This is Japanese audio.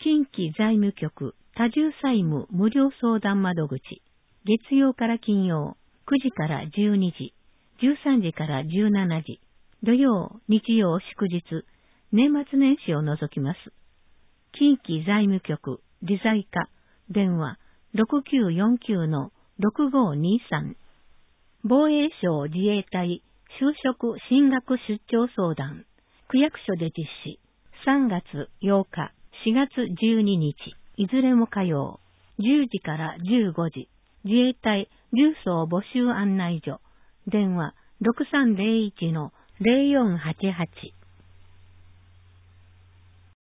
近畿財務局多重債務無料相談窓口、月曜から金曜、9時から12時、13時から17時、土曜、日曜、祝日、年末年始を除きます。近畿財務局理財課電話6949-6523。防衛省自衛隊就職進学出張相談、区役所で実施、3月8日、4月12日、いずれも火曜、10時から15時、自衛隊重曹募集案内所、電話6301-0488。